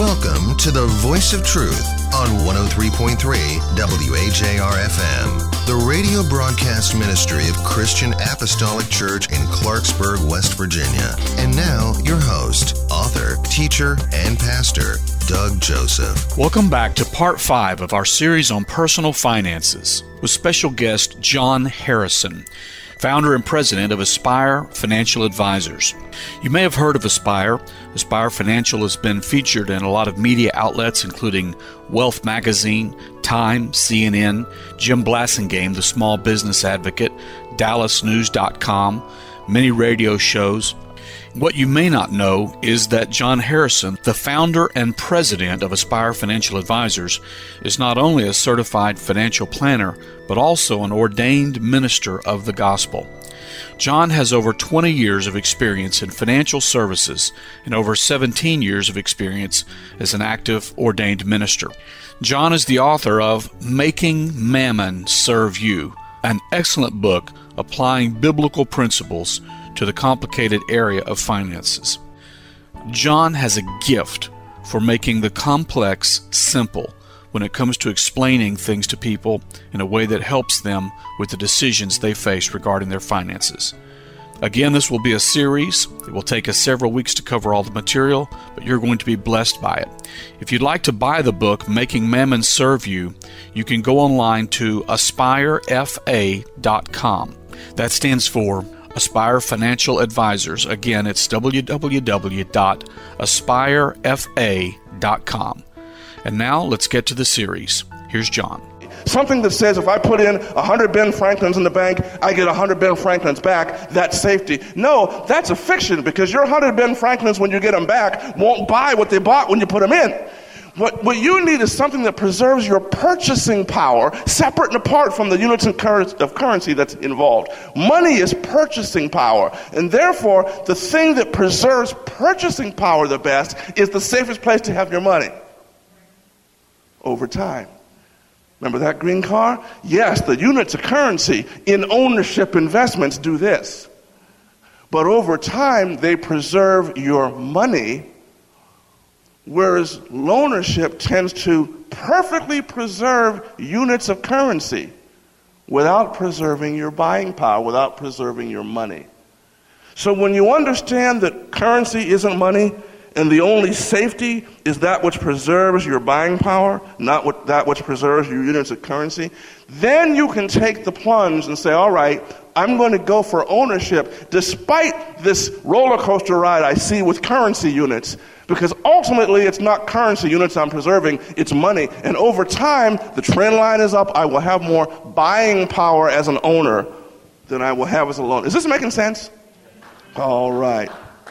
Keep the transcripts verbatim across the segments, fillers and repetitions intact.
Welcome to the Voice of Truth on one oh three point three W A J R F M, the radio broadcast ministry of Christian Apostolic Church in Clarksburg, West Virginia. And now, your host, author, teacher, and pastor, Doug Joseph. Welcome back to part five of our series on personal finances with special guest John Harrison, founder and president of Aspire Financial Advisors. You may have heard of Aspire. Aspire Financial has been featured in a lot of media outlets, including Wealth Magazine, Time, C N N, Jim Blasingame, the Small Business Advocate, Dallas News dot com, many radio shows. What you may not know is that John Harrison, the founder and president of Aspire Financial Advisors, is not only a certified financial planner, but also an ordained minister of the gospel. John has over twenty years of experience in financial services and over seventeen years of experience as an active ordained minister. John is the author of Making Mammon Serve You, an excellent book applying biblical principles to the complicated area of finances. John has a gift for making the complex simple when it comes to explaining things to people in a way that helps them with the decisions they face regarding their finances. Again, this will be a series. It will take us several weeks to cover all the material, but you're going to be blessed by it. If you'd like to buy the book, Making Mammon Serve You, you can go online to aspire f a dot com. That stands for Aspire Financial Advisors. Again, it's w w w dot aspire f a dot com. And now, let's get to the series. Here's John. Something that says if I put in one hundred Ben Franklins in the bank, I get one hundred Ben Franklins back, that's safety. No, that's a fiction, because your one hundred Ben Franklins, when you get them back, won't buy what they bought when you put them in. What, what you need is something that preserves your purchasing power, separate and apart from the units of currency that's involved. Money is purchasing power, and therefore, the thing that preserves purchasing power the best is the safest place to have your money. Over time. Remember that green car? Yes, the units of currency in ownership investments do this. But over time, they preserve your money, whereas loanership tends to perfectly preserve units of currency without preserving your buying power, without preserving your money. So when you understand that currency isn't money, and the only safety is that which preserves your buying power, not what, that which preserves your units of currency, then you can take the plunge and say, all right, I'm going to go for ownership despite this roller coaster ride I see with currency units, because ultimately it's not currency units I'm preserving, it's money. And over time, the trend line is up. I will have more buying power as an owner than I will have as a loaner. Is this making sense? All right.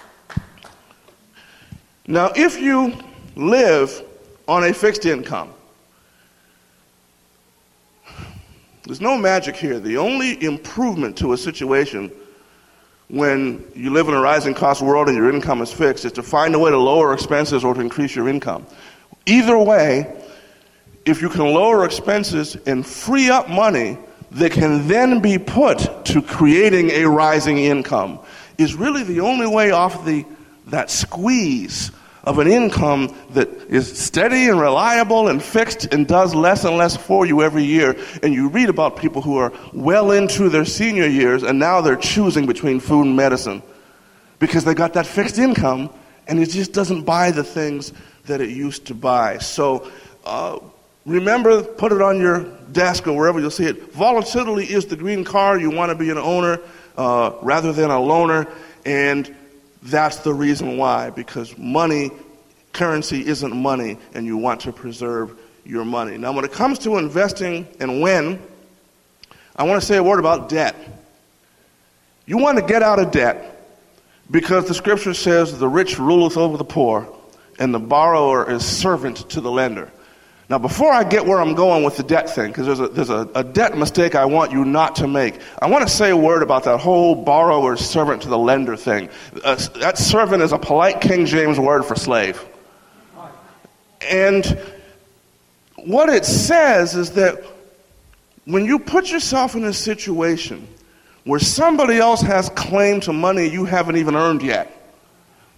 Now, if you live on a fixed income, there's no magic here. The only improvement to a situation when you live in a rising cost world and your income is fixed is to find a way to lower expenses or to increase your income. Either way, if you can lower expenses and free up money that can then be put to creating a rising income, is really the only way off the that squeeze of an income that is steady and reliable and fixed and does less and less for you every year. And you read about people who are well into their senior years and now they're choosing between food and medicine because they got that fixed income and it just doesn't buy the things that it used to buy. So uh, remember, put it on your desk or wherever you'll see it. Volatility is the green car. You want to be an owner uh, rather than a loaner. And that's the reason why, because money, currency isn't money, and you want to preserve your money. Now, when it comes to investing and when, I want to say a word about debt. You want to get out of debt because the scripture says the rich ruleth over the poor, and the borrower is servant to the lender. Now, before I get where I'm going with the debt thing, because there's, a, there's a, a debt mistake I want you not to make, I want to say a word about that whole borrower servant to the lender thing. Uh, that servant is a polite King James word for slave. And what it says is that when you put yourself in a situation where somebody else has claim to money you haven't even earned yet,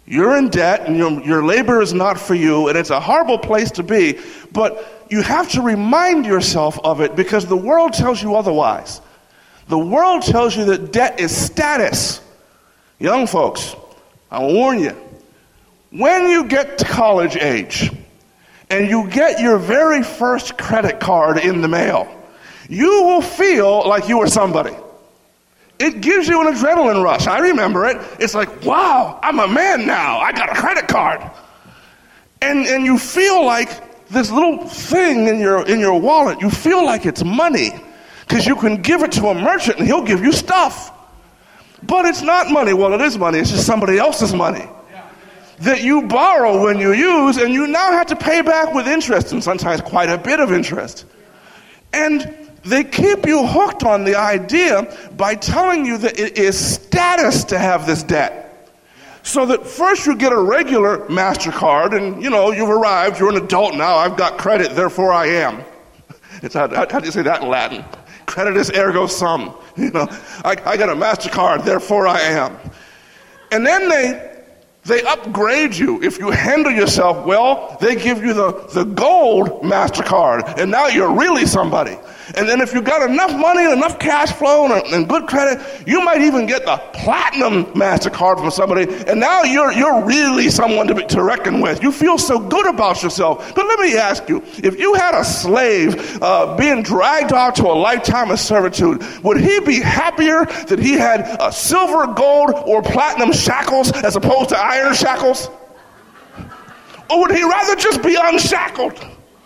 You're in debt, and your, your labor is not for you, and it's a horrible place to be, but you have to remind yourself of it because the world tells you otherwise. The world tells you that debt is status. Young folks, I'll warn you, when you get to college age and you get your very first credit card in the mail, you will feel like you were somebody. It gives you an adrenaline rush. I remember it. It's like, wow, I'm a man now. I got a credit card. And and you feel like this little thing in your in your wallet, you feel like it's money because you can give it to a merchant and he'll give you stuff. But it's not money. Well, it is money. It's just somebody else's money that you borrow when you use, and you now have to pay back with interest, and sometimes quite a bit of interest. And they keep you hooked on the idea by telling you that it is status to have this debt. So that first you get a regular MasterCard, and you know, you've arrived, you're an adult now, I've got credit, therefore I am. It's how, how do you say that in Latin? Creditus ergo sum. You know, I, I got a MasterCard, therefore I am. And then they They upgrade you. If you handle yourself well, they give you the, the gold MasterCard, and now you're really somebody. And then if you've got enough money, enough cash flow, and, and good credit, you might even get the platinum MasterCard from somebody, and now you're you're really someone to, be, to reckon with. You feel so good about yourself. But let me ask you, if you had a slave uh, being dragged out to a lifetime of servitude, would he be happier that he had uh, silver, gold, or platinum shackles as opposed to iron shackles? Or would he rather just be unshackled?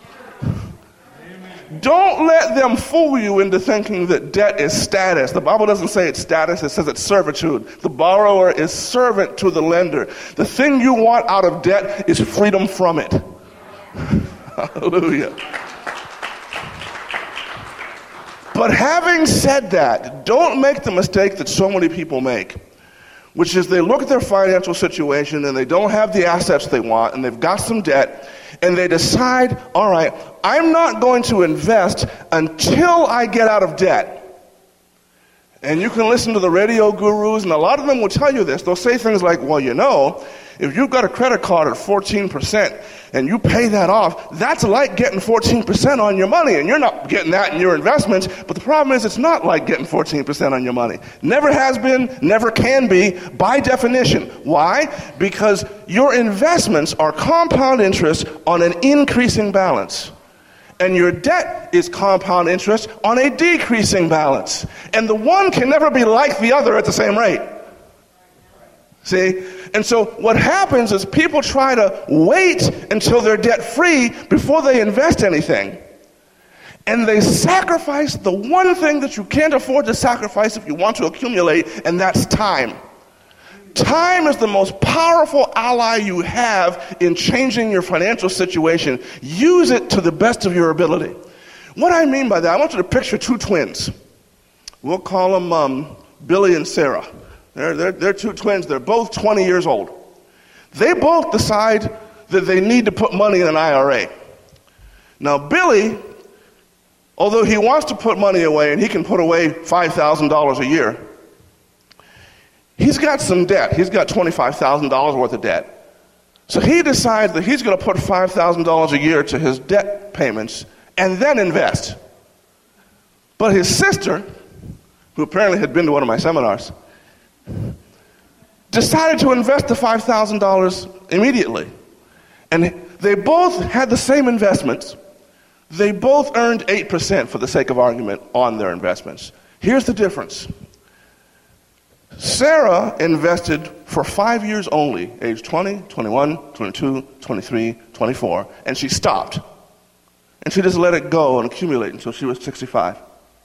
Don't let them fool you into thinking that debt is status. The Bible doesn't say it's status, it says it's servitude. The borrower is servant to the lender. The thing you want out of debt is freedom from it. Hallelujah. But having said that, don't make the mistake that so many people make, which is they look at their financial situation and they don't have the assets they want and they've got some debt, and they decide, all right, I'm not going to invest until I get out of debt. And you can listen to the radio gurus, and a lot of them will tell you this. They'll say things like, well, you know, if you've got a credit card at fourteen percent and you pay that off, that's like getting fourteen percent on your money, and you're not getting that in your investments. But the problem is it's not like getting fourteen percent on your money. Never has been, never can be, by definition. Why? Because your investments are compound interest on an increasing balance. And your debt is compound interest on a decreasing balance. And the one can never be like the other at the same rate. See? And so what happens is people try to wait until they're debt-free before they invest anything. And they sacrifice the one thing that you can't afford to sacrifice if you want to accumulate, and that's time. Time is the most powerful ally you have in changing your financial situation. Use it to the best of your ability. What I mean by that, I want you to picture two twins. We'll call them um, Billy and Sarah. They're, they're, they're two twins. They're both twenty years old. They both decide that they need to put money in an I R A. Now, Billy, although he wants to put money away, and he can put away five thousand dollars a year, he's got some debt. He's got twenty-five thousand dollars worth of debt. So he decides that he's going to put five thousand dollars a year to his debt payments and then invest. But his sister, who apparently had been to one of my seminars, decided to invest the five thousand dollars immediately. And they both had the same investments. They both earned eight percent for the sake of argument on their investments. Here's the difference. Sarah invested for five years only, age twenty, twenty-one, twenty-two, twenty-three, twenty-four, and she stopped. And she just let it go and accumulate until she was sixty-five.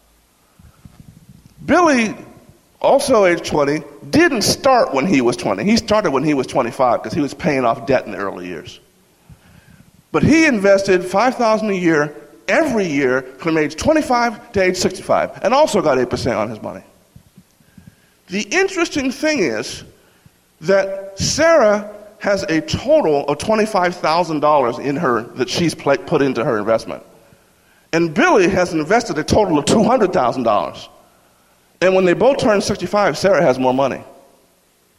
Billy, also age twenty, didn't start when he was twenty. He started when he was twenty-five because he was paying off debt in the early years. But he invested five thousand dollars a year every year from age twenty-five to age sixty-five, and also got eight percent on his money. The interesting thing is that Sarah has a total of twenty-five thousand dollars in her that she's put into her investment. And Billy has invested a total of two hundred thousand dollars. And when they both turn sixty-five, Sarah has more money.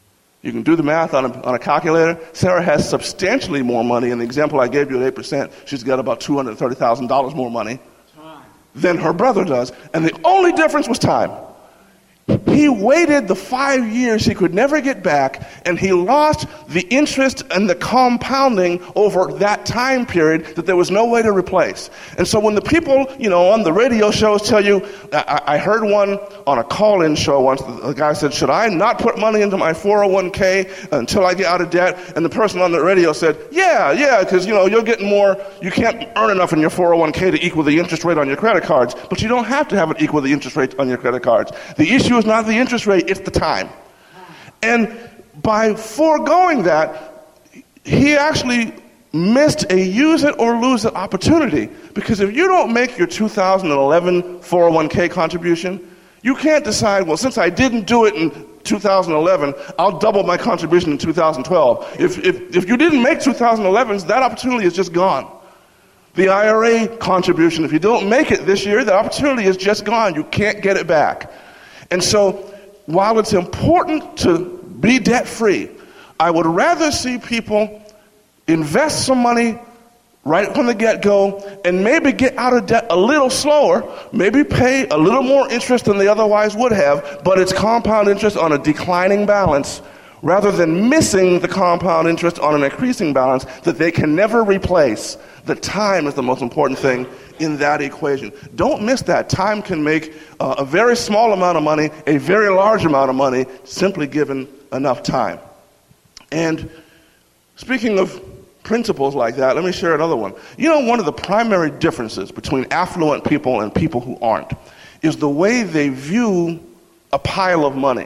You can do the math on a, on a calculator. Sarah has substantially more money. In the example I gave you at eight percent, she's got about two hundred thirty thousand dollars more money than her brother does. And the only difference was time. He waited the five years he could never get back, and he lost the interest and the compounding over that time period that there was no way to replace. And so when the people, you know, on the radio shows tell you, I, I heard one on a call-in show once, the guy said, should I not put money into my four oh one k until I get out of debt? And the person on the radio said, yeah, yeah, because, you know, you're getting more, you can't earn enough in your four oh one k to equal the interest rate on your credit cards, but you don't have to have it equal the interest rate on your credit cards. The issue is not the interest rate, it's the time. And by foregoing that, he actually missed a use it or lose it opportunity, because if you don't make your two thousand eleven four oh one k contribution, you can't decide, well, since I didn't do it in two thousand eleven, I'll double my contribution in two thousand twelve. If, if, if you didn't make two thousand elevens, that opportunity is just gone. The I R A contribution, if you don't make it this year, the opportunity is just gone. You can't get it back. And so, while it's important to be debt-free, I would rather see people invest some money right from the get-go and maybe get out of debt a little slower, maybe pay a little more interest than they otherwise would have, but it's compound interest on a declining balance, rather than missing the compound interest on an increasing balance that they can never replace. The time is the most important thing in that equation. Don't miss that. Time can make uh, a very small amount of money a very large amount of money, simply given enough time. And speaking of principles like that, let me share another one. You know, one of the primary differences between affluent people and people who aren't is the way they view a pile of money.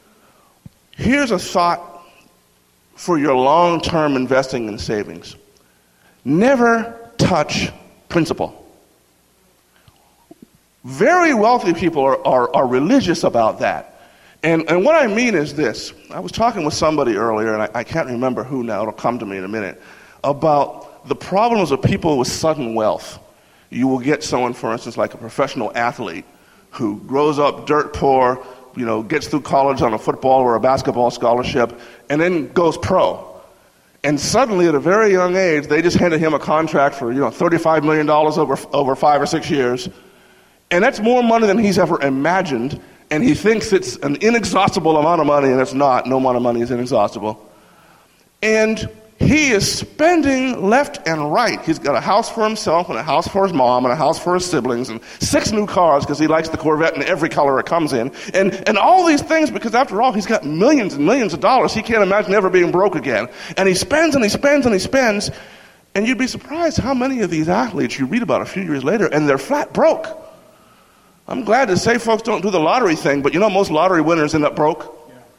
Here's a thought for your long-term investing and savings. Never touch principal. Very wealthy people are, are, are religious about that. And, and what I mean is this. I was talking with somebody earlier, and I, I can't remember who now, it'll come to me in a minute, about the problems of people with sudden wealth. You will get someone, for instance, like a professional athlete who grows up dirt poor, you know, gets through college on a football or a basketball scholarship, and then goes pro. And suddenly, at a very young age, they just handed him a contract for, you know, thirty-five million dollars over over five or six years. And that's more money than he's ever imagined. And he thinks it's an inexhaustible amount of money, and it's not. No amount of money is inexhaustible. And he is spending left and right. He's got a house for himself, and a house for his mom, and a house for his siblings, and six new cars because he likes the Corvette in every color it comes in. And, and all these things because, after all, he's got millions and millions of dollars. He can't imagine ever being broke again. And he spends and he spends and he spends. And you'd be surprised how many of these athletes you read about a few years later, and they're flat broke. I'm glad to say folks don't do the lottery thing, but you know most lottery winners end up broke.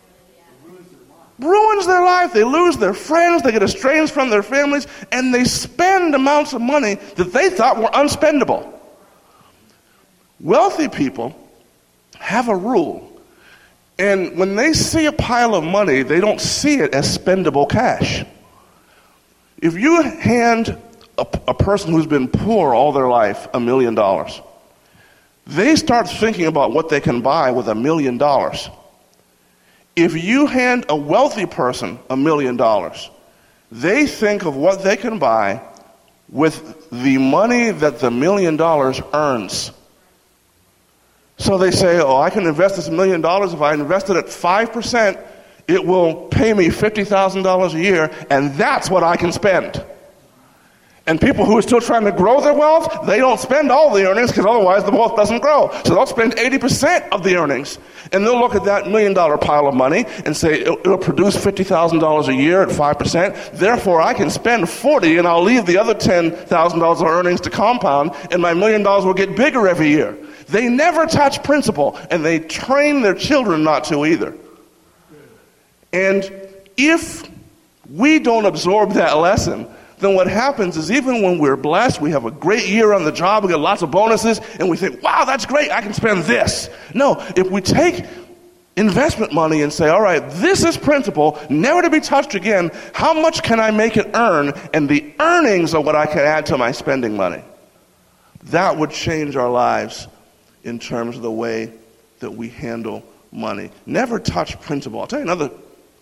Ruins their life. They lose their friends. They get estranged from their families, and they spend amounts of money that they thought were unspendable. Wealthy people have a rule, and when they see a pile of money, they don't see it as spendable cash. If you hand a, a person who's been poor all their life a million dollars, they start thinking about what they can buy with a million dollars. If you hand a wealthy person a million dollars, they think of what they can buy with the money that the million dollars earns. So they say, oh, I can invest this million dollars. If I invest it at five percent, it will pay me fifty thousand dollars a year, and that's what I can spend. And people who are still trying to grow their wealth, they don't spend all the earnings because otherwise the wealth doesn't grow. So they'll spend eighty percent of the earnings. And they'll look at that million dollar pile of money and say, it'll, it'll produce fifty thousand dollars a year at five percent. Therefore, I can spend forty and I'll leave the other ten thousand dollars of earnings to compound, and my million dollars will get bigger every year. They never touch principal, and they train their children not to either. And if we don't absorb that lesson, then what happens is even when we're blessed, we have a great year on the job, we get lots of bonuses, and we think, wow, that's great, I can spend this. No, if we take investment money and say, all right, this is principal, never to be touched again, how much can I make it earn? And the earnings are what I can add to my spending money. That would change our lives in terms of the way that we handle money. Never touch principal. I'll tell you another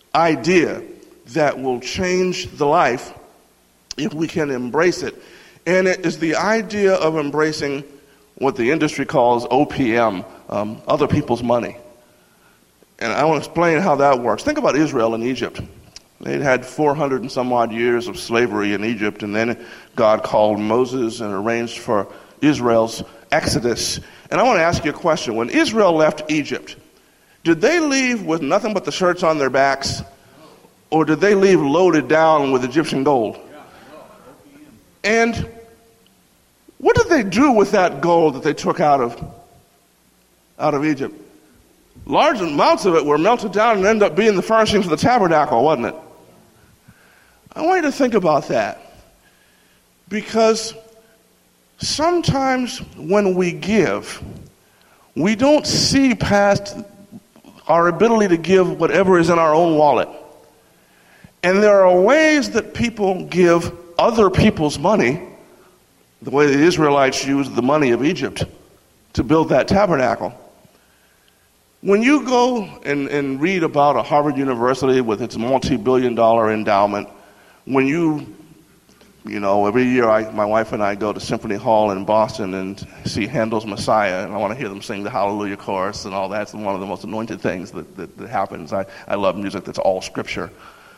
idea that will change the life if we can embrace it. And it is the idea of embracing what the industry calls O P M, um, other people's money. And I want to explain how that works. Think about Israel and Egypt. They'd had four hundred and some odd years of slavery in Egypt, and then God called Moses and arranged for Israel's exodus. And I want to ask you a question. When Israel left Egypt, did they leave with nothing but the shirts on their backs? Or did they leave loaded down with Egyptian gold? And what did they do with that gold that they took out of, out of Egypt? Large amounts of it were melted down and ended up being the furnishings of the tabernacle, wasn't it? I want you to think about that. Because sometimes when we give, we don't see past our ability to give whatever is in our own wallet. And there are ways that people give other people's money, the way the Israelites used the money of Egypt to build that tabernacle. When you go and, and read about a Harvard University with its multi-billion dollar endowment, when you, you know, every year I, my wife and I go to Symphony Hall in Boston and see Handel's Messiah, and I want to hear them sing the Hallelujah chorus and all that. It's one of the most anointed things that, that, that happens. I, I love music that's all scripture.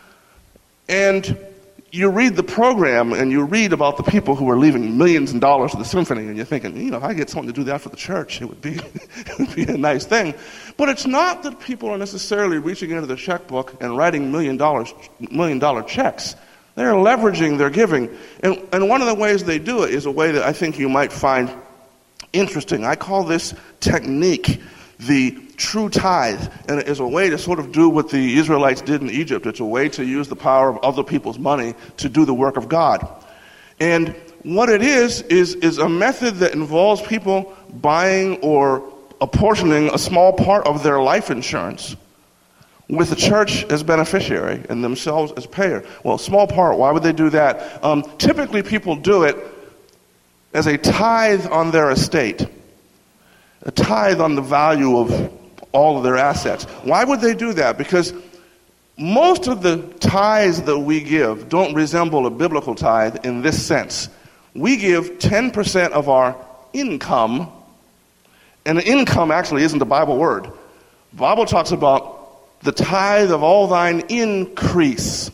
And you read the program and you read about the people who are leaving millions of dollars to the symphony, and you're thinking, you know, if I get someone to do that for the church, it would be, it would be a nice thing. But it's not that people are necessarily reaching into their checkbook and writing million dollars, million dollar checks. They're leveraging their giving. And, and one of the ways they do it is a way that I think you might find interesting. I call this technique the true tithe, and it is a way to sort of do what the Israelites did in Egypt. It's a way to use the power of other people's money to do the work of God. And what it is, is, is a method that involves people buying or apportioning a small part of their life insurance with the church as beneficiary and themselves as payer. Well, small part, why would they do that? Um, typically people do it as a tithe on their estate. A tithe on the value of all of their assets. Why would they do that? Because most of the tithes that we give don't resemble a biblical tithe in this sense. We give ten percent of our income, and income actually isn't a Bible word. The Bible talks about the tithe of all thine increase.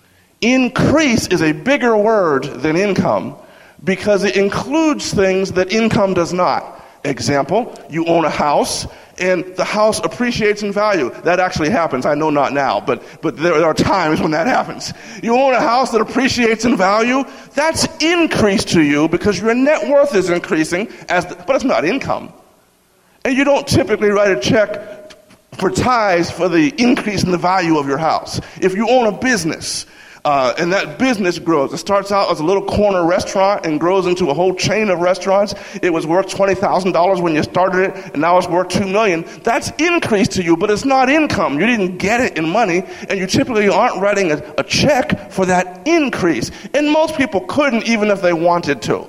Increase is a bigger word than income because it includes things that income does not. Example, you own a house, and the house appreciates in value. That actually happens. I know not now, but, but there are times when that happens. You own a house that appreciates in value. That's increase to you because your net worth is increasing, as the, but it's not income. And you don't typically write a check for tithes for the increase in the value of your house. If you own a business, Uh, and that business grows. It starts out as a little corner restaurant and grows into a whole chain of restaurants. It was worth twenty thousand dollars when you started it, and now it's worth two million dollars. That's increase to you, but it's not income. You didn't get it in money, and you typically aren't writing a, a check for that increase. And most people couldn't, even if they wanted to.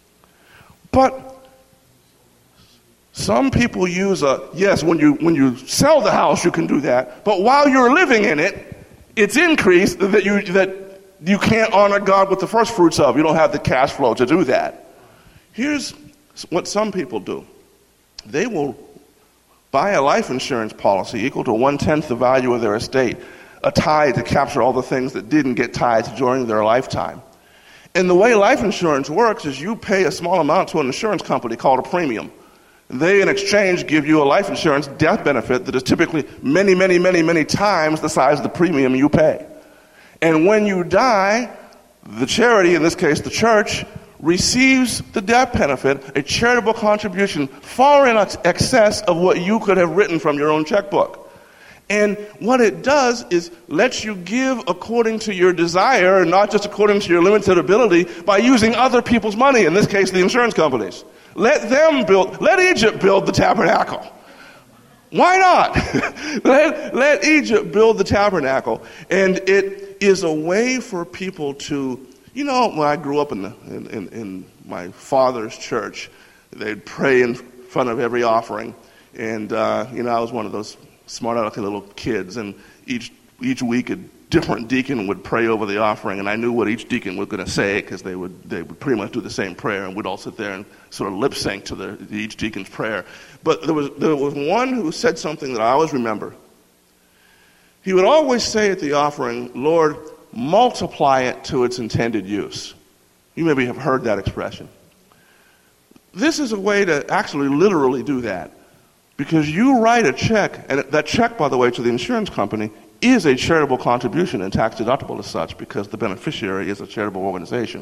But some people use a, yes, when you when you sell the house, you can do that, but while you're living in it, it's increased that you that you can't honor God with the first fruits of. You don't have the cash flow to do that. Here's what some people do. They will buy a life insurance policy equal to one-tenth the value of their estate, a tithe to capture all the things that didn't get tithed during their lifetime. And the way life insurance works is you pay a small amount to an insurance company called a premium. They, in exchange, give you a life insurance death benefit that is typically many, many, many, many times the size of the premium you pay. And when you die, the charity, in this case the church, receives the death benefit, a charitable contribution far in excess of what you could have written from your own checkbook. And what it does is lets you give according to your desire and not just according to your limited ability by using other people's money, in this case the insurance companies. Let them build, let Egypt build the tabernacle. Why not? let, let Egypt build the tabernacle. And it is a way for people to, you know, when I grew up in, the, in, in, in my father's church, they'd pray in front of every offering. And, uh, you know, I was one of those smart alecky little kids, and each each week a different deacon would pray over the offering, and I knew what each deacon was going to say because they would they would pretty much do the same prayer, and we'd all sit there and sort of lip sync to the, each deacon's prayer. But there was there was one who said something that I always remember. He would always say at the offering, "Lord, multiply it to its intended use." You maybe have heard that expression. This is a way to actually literally do that, because you write a check, and that check, by the way, to the insurance company is a charitable contribution and tax deductible as such, because the beneficiary is a charitable organization.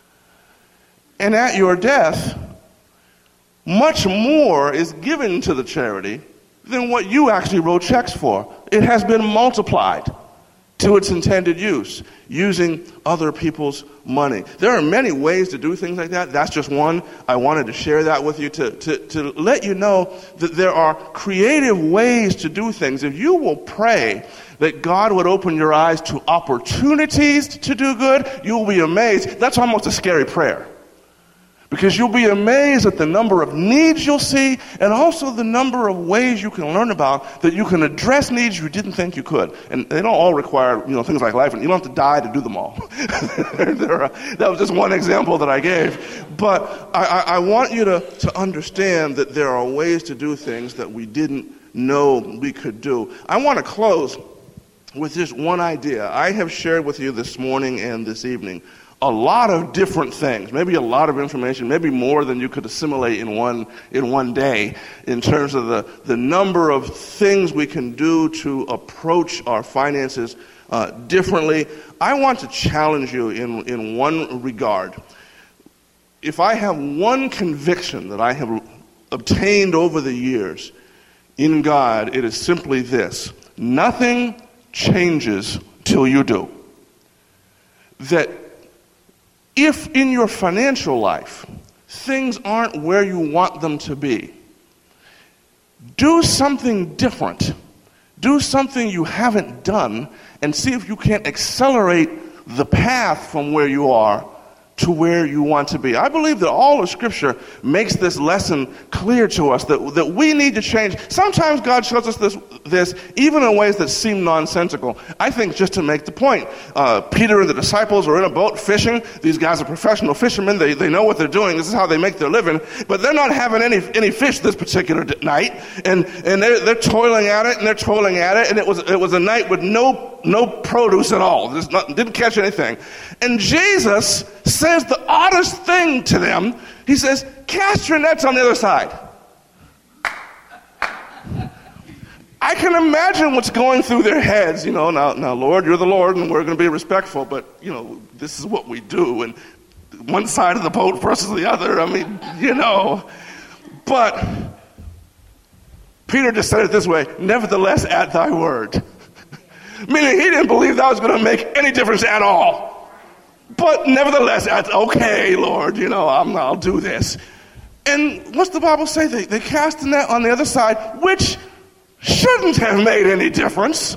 And at your death, much more is given to the charity than what you actually wrote checks for. It has been multiplied to its intended use, using other people's money. There are many ways to do things like that. That's just one. I wanted to share that with you to, to, to let you know that there are creative ways to do things. If you will pray that God would open your eyes to opportunities to do good, you'll be amazed. That's almost a scary prayer, because you'll be amazed at the number of needs you'll see, and also the number of ways you can learn about that you can address needs you didn't think you could. And they don't all require, you know, things like life, and you don't have to die to do them all. there are, that was just one example that I gave. But I, I, I want you to, to understand that there are ways to do things that we didn't know we could do. I want to close with just one idea. I have shared with you this morning and this evening a lot of different things, maybe a lot of information, maybe more than you could assimilate in one in one day, in terms of the, the number of things we can do to approach our finances uh, differently. I want to challenge you in, in one regard. If I have one conviction that I have obtained over the years in God, it is simply this: nothing changes till you do. That if in your financial life things aren't where you want them to be, do something different. Do something you haven't done and see if you can't accelerate the path from where you are to where you want to be. I believe that all of Scripture makes this lesson clear to us, that, that we need to change. Sometimes God shows us this, this even in ways that seem nonsensical. I think just to make the point. Uh, Peter and the disciples are in a boat fishing. These guys are professional fishermen. They, they know what they're doing. This is how they make their living. But they're not having any any fish this particular night. And, and they're, they're toiling at it, and they're toiling at it. And it was, it was a night with no no produce at all. Not, didn't catch anything. And Jesus says the oddest thing to them. He says, "Cast your nets on the other side." I can imagine what's going through their heads. You know, now, now, Lord, you're the Lord, and we're going to be respectful, but, you know, this is what we do. And one side of the boat versus the other, I mean, you know. But Peter just said it this way: "Nevertheless, at thy word." Meaning he didn't believe that was going to make any difference at all. But nevertheless, okay, Lord, you know, I'm, I'll do this. And what's the Bible say? They, they cast the net on the other side, which shouldn't have made any difference.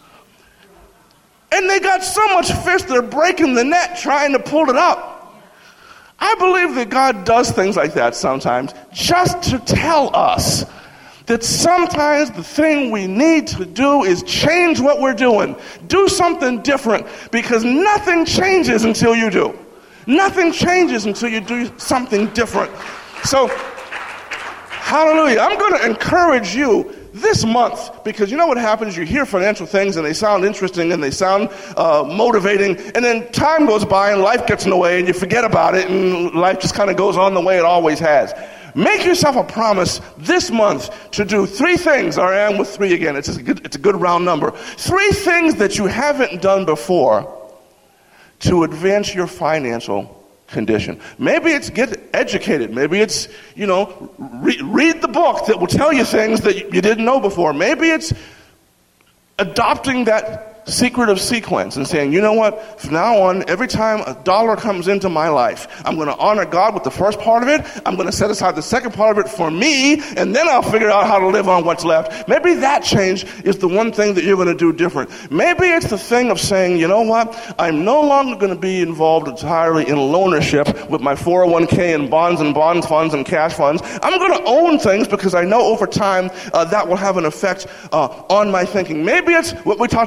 And they got so much fish, they're breaking the net trying to pull it up. I believe that God does things like that sometimes just to tell us that sometimes the thing we need to do is change what we're doing. Do something different, because nothing changes until you do. Nothing changes until you do something different. So, hallelujah. I'm going to encourage you this month, because you know what happens? You hear financial things and they sound interesting and they sound uh, motivating, and then time goes by and life gets in the way and you forget about it, and life just kind of goes on the way it always has. Make yourself a promise this month to do three things. I am with three again. It's a good, it's a good round number. Three things that you haven't done before to advance your financial condition. Maybe it's get educated. Maybe it's, you know, re- read the book that will tell you things that you didn't know before. Maybe it's adopting that secret of sequence and saying, you know what, from now on, every time a dollar comes into my life, I'm going to honor God with the first part of it. I'm going to set aside the second part of it for me, and then I'll figure out how to live on what's left. Maybe that change is the one thing that you're going to do different. Maybe it's the thing of saying, you know what, I'm no longer going to be involved entirely in loanership with my four oh one k and bonds and bond funds and cash funds. I'm going to own things because I know over time uh, that will have an effect uh, on my thinking. Maybe it's what we talked about today.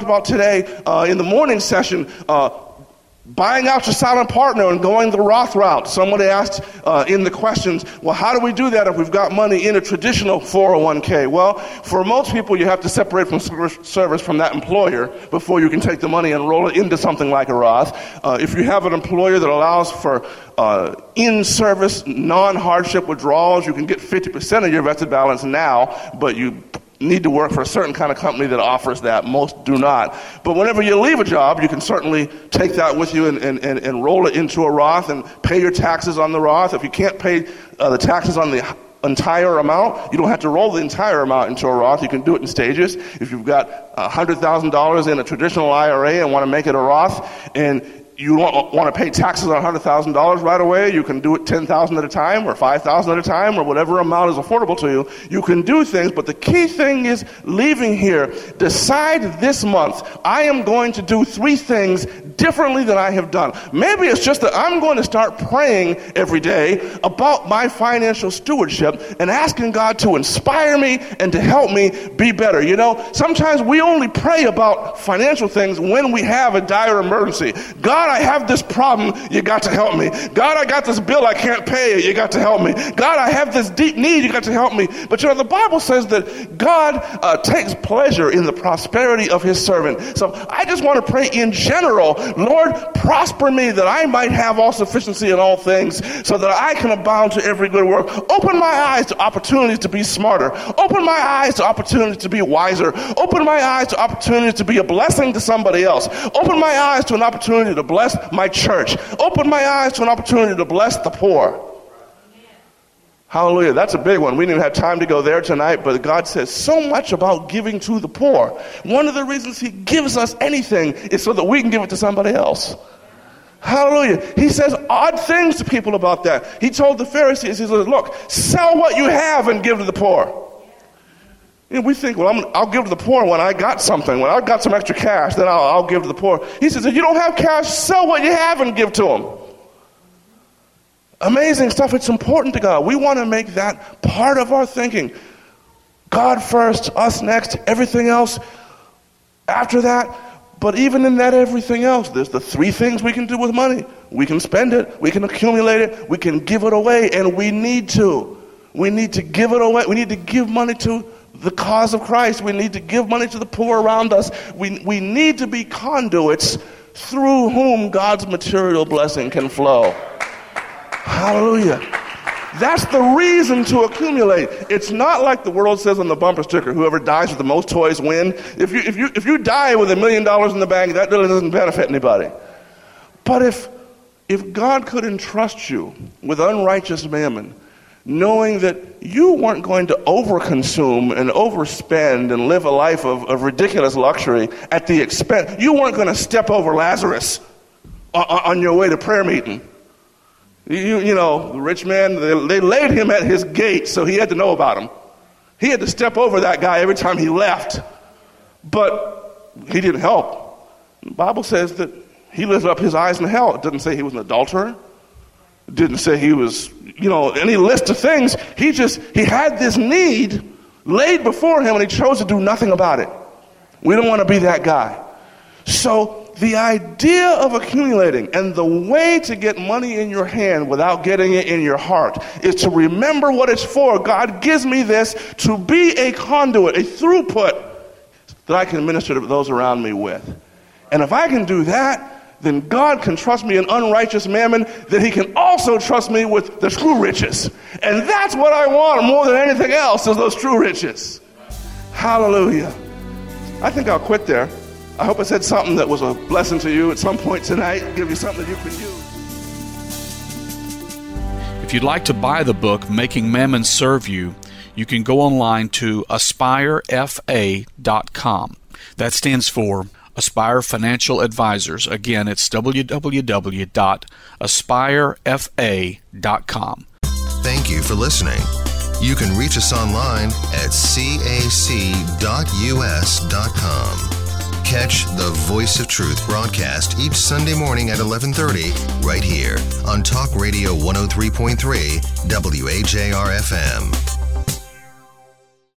today uh, in the morning session, uh, buying out your silent partner and going the Roth route. Somebody asked uh, in the questions, well, how do we do that if we've got money in a traditional four oh one k? Well, for most people, you have to separate from service from that employer before you can take the money and roll it into something like a Roth. Uh, if you have an employer that allows for uh, in-service, non-hardship withdrawals, you can get fifty percent of your vested balance now, but you need to work for a certain kind of company that offers that. Most do not. But whenever you leave a job, you can certainly take that with you and, and, and, and roll it into a Roth and pay your taxes on the Roth. If you can't pay uh, the taxes on the entire amount, you don't have to roll the entire amount into a Roth. You can do it in stages. If you've got one hundred thousand dollars in a traditional I R A and want to make it a Roth, and you don't want to pay taxes on one hundred thousand dollars right away, you can do it ten thousand dollars at a time or five thousand dollars at a time or whatever amount is affordable to you. You can do things, but the key thing is leaving here. Decide this month, I am going to do three things differently than I have done. Maybe it's just that I'm going to start praying every day about my financial stewardship and asking God to inspire me and to help me be better. You know, sometimes we only pray about financial things when we have a dire emergency. God, I have this problem, you got to help me. God, I got this bill I can't pay, you got to help me. God, I have this deep need, you got to help me. But you know, the Bible says that God uh, takes pleasure in the prosperity of his servant. So I just want to pray in general, Lord, prosper me that I might have all sufficiency in all things so that I can abound to every good work. Open my eyes to opportunities to be smarter. Open my eyes to opportunities to be wiser. Open my eyes to opportunities to be a blessing to somebody else. Open my eyes to an opportunity to bless my church. Open my eyes to an opportunity to bless the poor. Hallelujah. That's a big one. We didn't have time to go there tonight, but God says so much about giving to the poor. One of the reasons he gives us anything is so that we can give it to somebody else. Hallelujah. He says odd things to people about that. He told the Pharisees, he says, look, sell what you have and give to the poor. You know, we think, well, I'm, I'll give to the poor when I got something. When I got some extra cash, then I'll, I'll give to the poor. He says, if you don't have cash, sell what you have and give to them. Amazing stuff. It's important to God. We want to make that part of our thinking. God first, us next, everything else after that. But even in that everything else, there's the three things we can do with money. We can spend it, we can accumulate it, we can give it away, and we need to. We need to give it away. We need to give money to the cause of Christ. We need to give money to the poor around us. We, we need to be conduits through whom God's material blessing can flow. Hallelujah. That's the reason to accumulate. It's not like the world says on the bumper sticker, whoever dies with the most toys win. If you if you if you die with a million dollars in the bank, that really doesn't benefit anybody. But if if God could entrust you with unrighteous mammon, knowing that you weren't going to overconsume and overspend and live a life of, of ridiculous luxury at the expense, you weren't going to step over Lazarus on, on your way to prayer meeting. You, you know, the rich man, they, they laid him at his gate, so he had to know about him. He had to step over that guy every time he left. But he didn't help. The Bible says that he lifted up his eyes in hell. It doesn't say he was an adulterer. It didn't say he was, you know, any list of things. He just, he had this need laid before him, and he chose to do nothing about it. We don't want to be that guy. So the idea of accumulating and the way to get money in your hand without getting it in your heart is to remember what it's for. God gives me this to be a conduit, a throughput that I can minister to those around me with. And if I can do that, then God can trust me in unrighteous mammon, then he can also trust me with the true riches. And that's what I want more than anything else, is those true riches. Hallelujah. I think I'll quit there. I hope I said something that was a blessing to you at some point tonight, give you something that you can use. If you'd like to buy the book, Making Mammon Serve You, you can go online to aspire f a dot com. That stands for Aspire Financial Advisors. Again, it's w w w dot aspire f a dot com. Thank you for listening. You can reach us online at c a c dot u s dot com. Catch the Voice of Truth broadcast each Sunday morning at eleven thirty right here on Talk Radio one oh three point three W A J R F M.